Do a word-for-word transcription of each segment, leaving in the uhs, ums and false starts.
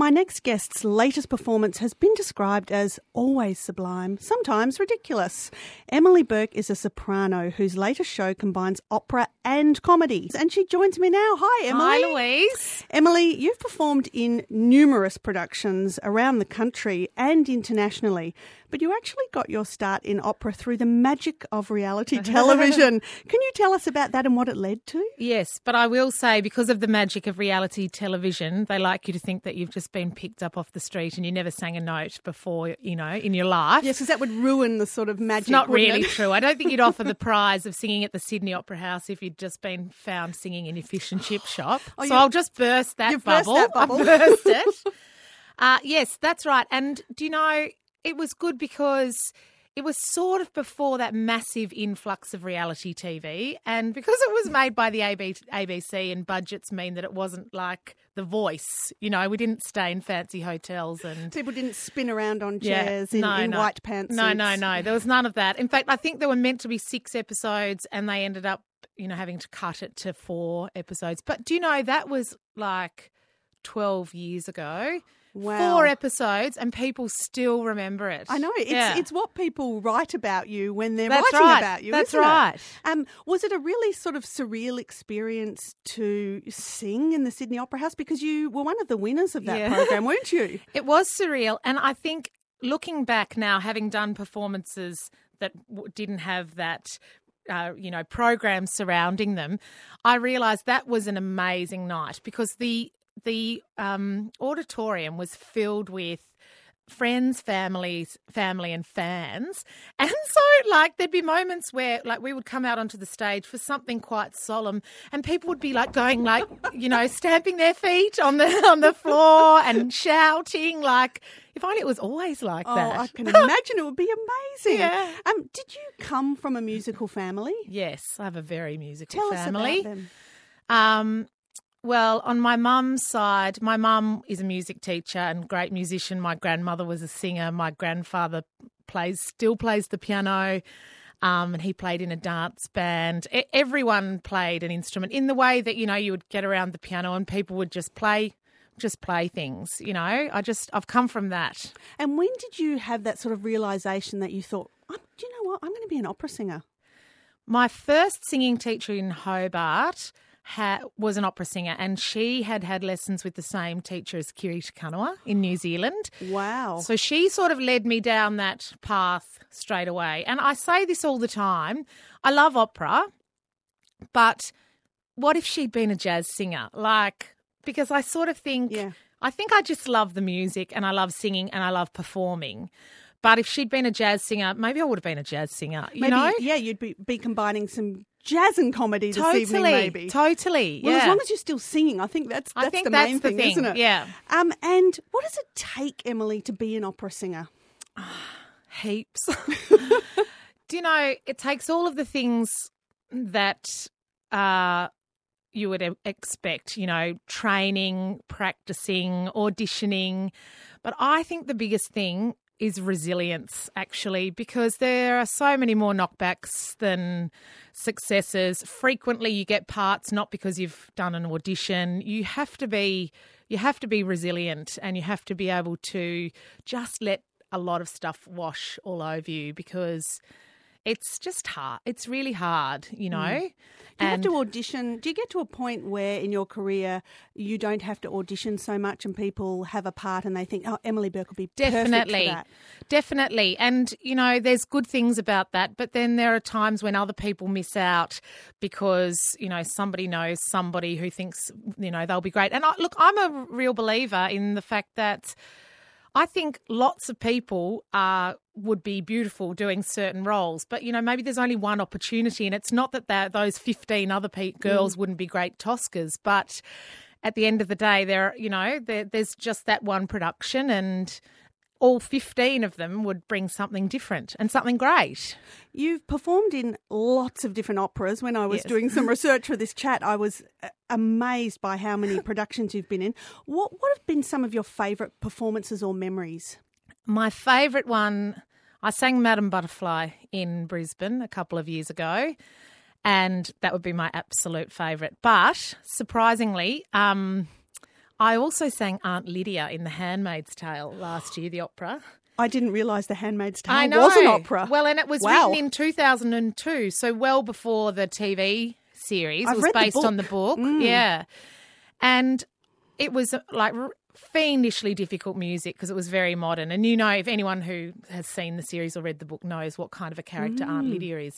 my next guest's latest performance has been described as always sublime, sometimes ridiculous. Emily Burke is a soprano whose latest show combines opera and comedy. And she joins me now. Hi, Emily. Hi, Louise. Emily, you've performed in numerous productions around the country and internationally, but you actually got your start in opera through the magic of reality television. Can you tell us about that and what it led to? Yes, but I will say because of the magic of reality television, they like you to think that you've just been picked up off the street and you never sang a note before, you know, in your life. Yes, because that would ruin the sort of magic. It's not really it? true. I don't think you'd offer the prize of singing at the Sydney Opera House if you'd just been found singing in your fish and chip shop. Oh, so you, I'll just burst that you've bubble. Burst that bubble. I burst it. Uh, yes, that's right. And do you know, it was good because it was sort of before that massive influx of reality T V, and because it was made by the A B C and budgets mean that it wasn't like The Voice. You know, we didn't stay in fancy hotels and people didn't spin around on yeah, chairs in, no, in no. white pantsuits. No, no, no. There was none of that. In fact, I think there were meant to be six episodes and they ended up, you know, having to cut it to four episodes. But do you know, that was like twelve years ago. Wow. Four episodes and people still remember it. I know. It's yeah. it's what people write about you when they're That's writing right. about you, That's isn't right. it? Um, was it a really sort of surreal experience to sing in the Sydney Opera House? Because you were one of the winners of that Yeah. program, weren't you? It was surreal. And I think looking back now, having done performances that w- didn't have that Uh, you know, programs surrounding them, I realised that was an amazing night because the the um, auditorium was filled with friends, families, family and fans. And so, like, there'd be moments where, like, we would come out onto the stage for something quite solemn and people would be, like, going, like, you know, stamping their feet on the on the floor and shouting, like, if only it was always like Oh, that. I can imagine it would be amazing. Yeah. Um, did you come from a musical family? Yes, I have a very musical Tell family. us about them. Um, well, on my mum's side, my mum is a music teacher and great musician. My grandmother was a singer. My grandfather plays, still plays the piano, um, and he played in a dance band. E- everyone played an instrument in the way that, you know, you would get around the piano and people would just play, just play things. You know, I just I've come from that. And when did you have that sort of realisation that you thought, oh, do you know what, I'm going to be an opera singer? My first singing teacher in Hobart Ha, was an opera singer, and she had had lessons with the same teacher as Kiri Te Kanawa in New Zealand. Wow. So she sort of led me down that path straight away. And I say this all the time. I love opera, but what if she'd been a jazz singer? Like, because I sort of think, Yeah. I think I just love the music and I love singing and I love performing. But if she'd been a jazz singer, maybe I would have been a jazz singer, you Maybe, know? yeah, you'd be, be combining some jazz and comedy this Totally, evening, maybe. totally. Well, yeah. as long as you're still singing, I think that's that's I think the that's main the thing, thing, isn't it? yeah. Um, and what does it take, Emily, to be an opera singer? Heaps. Do you know, it takes all of the things that uh, you would e- expect, you know, training, practicing, auditioning. But I think the biggest thing is resilience, actually, because there are so many more knockbacks than successes. Frequently you get parts not because you've done an audition. You have to be you have to be resilient and you have to be able to just let a lot of stuff wash all over you because it's just hard. It's really hard, you know. Mm. Do you have to audition? Do you get to a point where in your career you don't have to audition so much and people have a part and they think, oh, Emily Burke will be Definitely. perfect for that? Definitely. And, you know, there's good things about that, but then there are times when other people miss out because, you know, somebody knows somebody who thinks, you know, they'll be great. And I, look, I'm a real believer in the fact that I think lots of people uh, would be beautiful doing certain roles, but, you know, maybe there's only one opportunity, and it's not that that those fifteen other pe- girls mm. wouldn't be great Toscas, but at the end of the day, there, you know, there, there's just that one production and all fifteen of them would bring something different and something great. You've performed in lots of different operas. When I was Yes. doing some research for this chat, I was amazed by how many productions you've been in. What what have been some of your favourite performances or memories? My favourite one, I sang Madam Butterfly in Brisbane a couple of years ago, and that would be my absolute favourite. But surprisingly, um, I also sang Aunt Lydia in The Handmaid's Tale last year, the opera. I didn't realise The Handmaid's Tale I know. was an opera. Well, and it was Wow. written in two thousand two, so well before the T V series. I've It was read the based on the book. book. Mm. Yeah. And it was like r- fiendishly difficult music because it was very modern. And you know, if anyone who has seen the series or read the book knows what kind of a character Mm. Aunt Lydia is.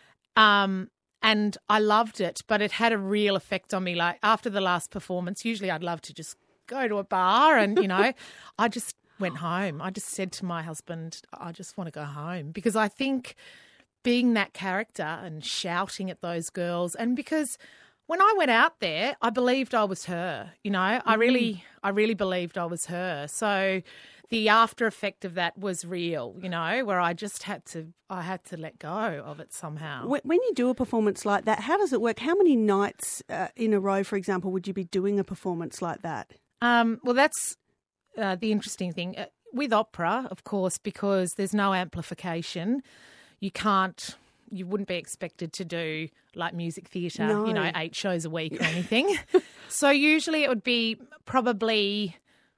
Um, and I loved it, but it had a real effect on me. Like after the last performance, usually I'd love to just go to a bar and, you know, I just went home. I just said to my husband, I just want to go home because I think being that character and shouting at those girls, and because when I went out there, I believed I was her, you know, I really, I really believed I was her. So the after effect of that was real, you know, where I just had to, I had to let go of it somehow. When when you do a performance like that, how does it work? How many nights uh, in a row, for example, would you be doing a performance like that? Um, well, that's uh, the interesting thing. Uh, with opera, of course, because there's no amplification, you can't, you wouldn't be expected to do like music theatre, No. you know, eight shows a week or anything. So usually it would be probably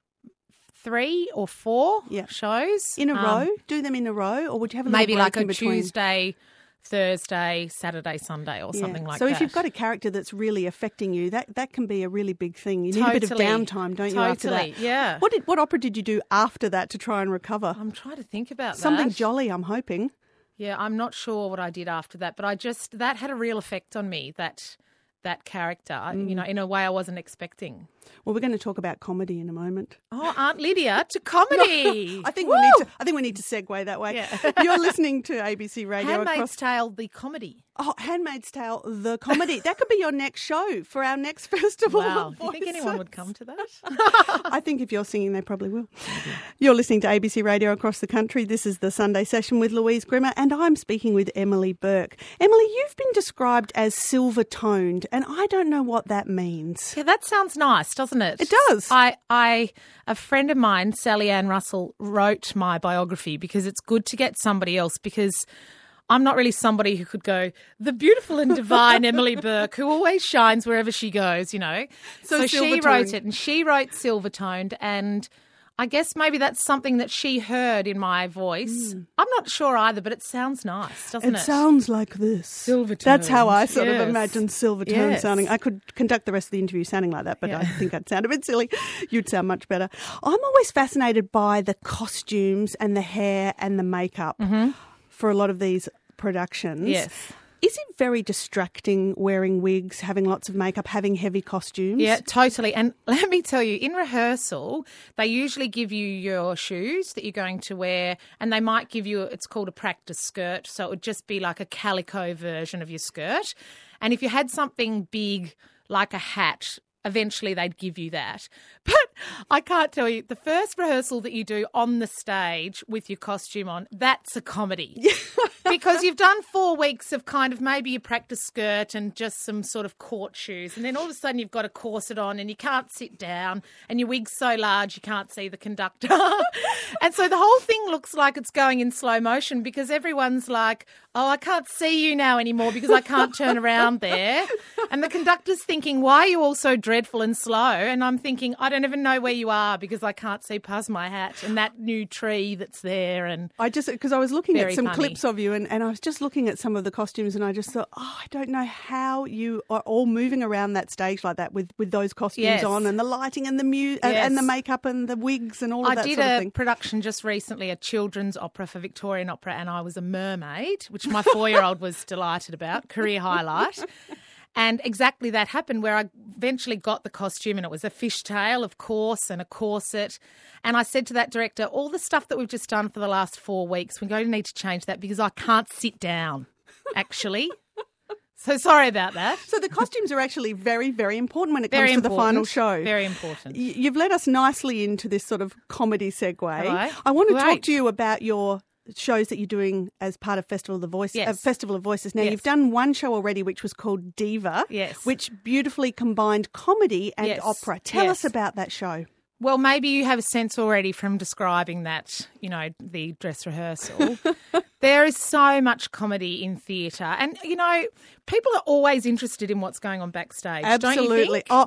three or four Yeah. shows. In a Um, row? Do them in a row? Or would you have a little Maybe break like in a between? Tuesday, Thursday, Saturday, Sunday or Yeah. something like so that. if you've got a character that's really affecting you, that, that can be a really big thing. You need a bit of Totally. downtime, don't you, after that? Totally, yeah. What did what opera did you do after that to try and recover? I'm trying to think about Something that. jolly, I'm hoping. Yeah, I'm not sure what I did after that, but I just, that had a real effect on me, that that character, I you know, in a way I wasn't expecting. Well, we're going to talk about comedy in a moment. Oh, Aunt Lydia to comedy. I think Woo! we need to. I think we need to segue that way. Yeah. You're listening to A B C Radio Handmaid's across. Tale, the comedy. Oh, Handmaid's Tale, the comedy. That could be your next show for our next festival. Wow. of Do you think anyone Voices. would come to that? I think if you're singing, they probably will. You're listening to A B C Radio across the country. This is the Sunday Session with Louise Grimmer, and I'm speaking with Emily Burke. Emily, you've been described as silver-toned, and I don't know what that means. Yeah, that sounds nice, doesn't it? It does. I, I, a friend of mine, Sally Ann Russell, wrote my biography because it's good to get somebody else, because I'm not really somebody who could go, the beautiful and divine Emily Burke, who always shines wherever she goes, you know. So So, she silver-toned. wrote it, and she wrote silver-toned, and I guess maybe that's something that she heard in my voice. I'm not sure either, but it sounds nice, doesn't It it? sounds like this. Silver-toned, That's how I sort of yes. imagine silver-toned Yes. sounding. I could conduct the rest of the interview sounding like that, but Yeah. I think I'd sound a bit silly. You'd sound much better. I'm always fascinated by the costumes and the hair and the makeup for a lot of these productions. Yes. Is it very distracting wearing wigs, having lots of makeup, having heavy costumes? Yeah, totally. And let me tell you, in rehearsal, they usually give you your shoes that you're going to wear, and they might give you, it's called a practice skirt. So it would just be like a calico version of your skirt. And if you had something big, like a hat, eventually they'd give you that. But I can't tell you, the first rehearsal that you do on the stage with your costume on, that's a comedy. Because you've done four weeks of kind of maybe your practice skirt and just some sort of court shoes, and then all of a sudden you've got a corset on and you can't sit down, and your wig's so large you can't see the conductor. And so the whole thing looks like it's going in slow motion, because everyone's like, oh, I can't see you now anymore because I can't turn around there. And the conductor's thinking, why are you all so dreadful and slow? And I'm thinking, I don't even know where you are because I can't see past my hat and that new tree that's there. And I just, because I was looking Very at some funny. clips of you and, and I was just looking at some of the costumes and I just thought, oh, I don't know how you are all moving around that stage like that with, with those costumes Yes. on and the lighting and the mu- and, Yes. and the makeup and the wigs and all of I that did sort of a thing. production just recently, a children's opera for Victorian Opera, and I was a mermaid, which my four-year-old was delighted about, career highlight. And exactly that happened, where I eventually got the costume, and it was a fishtail, of course, and a corset. And I said to that director, all the stuff that we've just done for the last four weeks, we're going to need to change that because I can't sit down, actually. So sorry about that. So the costumes are actually very, very important when it Very comes to important. the final show. Very important. Y- You've led us nicely into this sort of comedy segue. Right. I want to talk Great. to you about your shows that you're doing as part of Festival of the Voice, Yes. uh, Festival of Voices. Now, Yes. you've done one show already, which was called Diva, Yes. which beautifully combined comedy and Yes. opera. Tell Yes. us about that show. Well, maybe you have a sense already from describing that, you know, the dress rehearsal. There is so much comedy in theatre. And, you know, people are always interested in what's going on backstage, don't you Absolutely. think? Oh,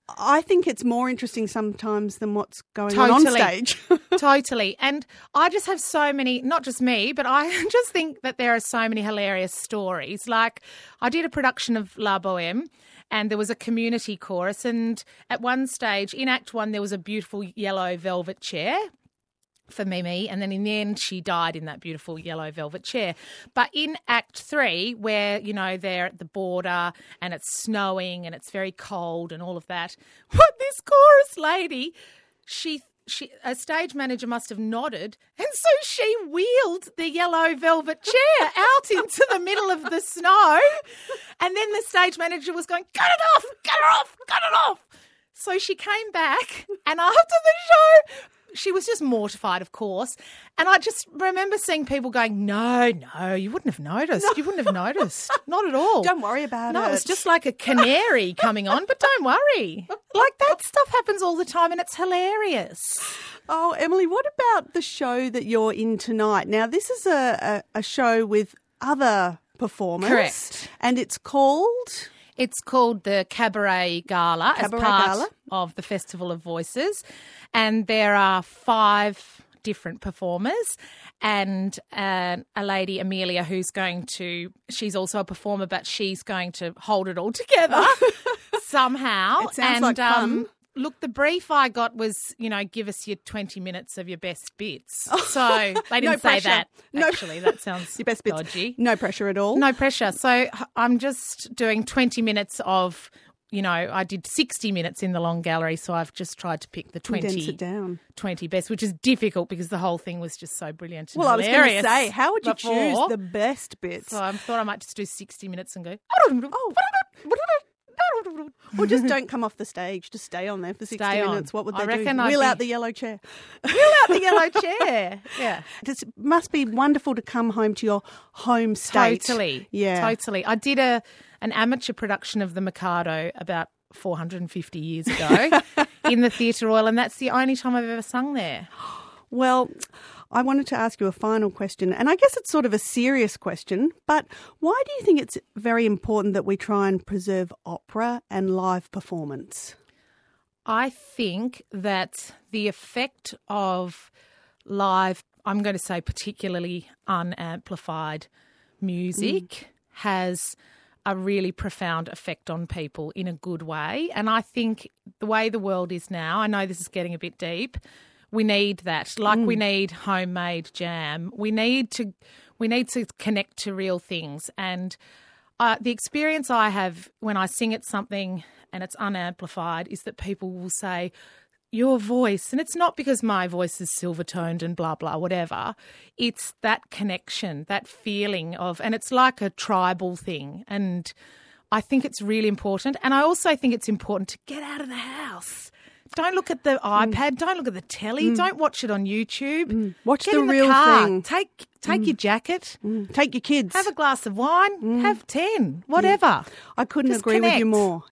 I think it's more interesting sometimes than what's going on on Totally. stage. Totally. And I just have so many, not just me, but I just think that there are so many hilarious stories. Like I did a production of La Boheme and there was a community chorus, and at one stage in Act One there was a beautiful yellow velvet chair for Mimi, and then in the end she died in that beautiful yellow velvet chair. But in Act Three, where, you know, they're at the border and it's snowing and it's very cold and all of that, what this chorus lady, she she a stage manager must have nodded, and so she wheeled the yellow velvet chair out into the middle of the snow, and then the stage manager was going, "Cut it off, cut it off, cut it off." So she came back, and after the show, she was just mortified, of course. And I just remember seeing people going, no, no, you wouldn't have noticed. No. You wouldn't have noticed. Not at all. Don't worry about no, it. No, it was just like a canary coming on, but don't worry. Like that stuff happens all the time and it's hilarious. Oh, Emily, what about the show that you're in tonight? Now, this is a, a, a show with other performers. Correct. And it's called... It's called the Cabaret Gala Cabaret as part Gala. of the Festival of Voices. And there are five different performers and uh, a lady, Amelia, who's going to, she's also a performer, but she's going to hold it all together somehow. It sounds and, like fun. Um, look, the brief I got was, you know, give us your twenty minutes of your best bits. So they didn't No say pressure. that, No- actually. That sounds Your best bits. dodgy. No pressure at all. No pressure. So I'm just doing twenty minutes of, you know, I did sixty minutes in the long gallery, so I've just tried to pick the Condense twenty, it down. twenty best, which is difficult because the whole thing was just so brilliant and Well, I was going hilarious to say, how would you before. choose the best bits? So I thought I might just do sixty minutes and go, Oh. Or just don't come off the stage. Just stay on there for sixty Stay on. minutes. What would I they do? reckon I'd Wheel be- out the yellow chair. wheel out the yellow chair. Yeah. It must be wonderful to come home to your home state. Totally. Yeah. Totally. I did a an amateur production of The Mikado about four hundred fifty years ago in the Theatre Royal, and that's the only time I've ever sung there. Well, I wanted to ask you a final question, and I guess it's sort of a serious question, but why do you think it's very important that we try and preserve opera and live performance? I think that the effect of live, I'm going to say particularly unamplified music, mm. has a really profound effect on people in a good way. And I think the way the world is now, I know this is getting a bit deep, we need that. Like mm. we need homemade jam. We need to we need to connect to real things. And uh, the experience I have when I sing at something and it's unamplified is that people will say, your voice, and it's not because my voice is silver-toned and blah, blah, whatever. It's that connection, that feeling of, and it's like a tribal thing. And I think it's really important. And I also think it's important to get out of the house. Don't look at the iPad. Mm. Don't look at the telly. Mm. Don't watch it on YouTube. Mm. Watch Get the in the real car. thing. Take take mm. your jacket. Mm. Take your kids. Have a glass of wine. Mm. Have ten. Whatever. I couldn't Just agree connect. with you more.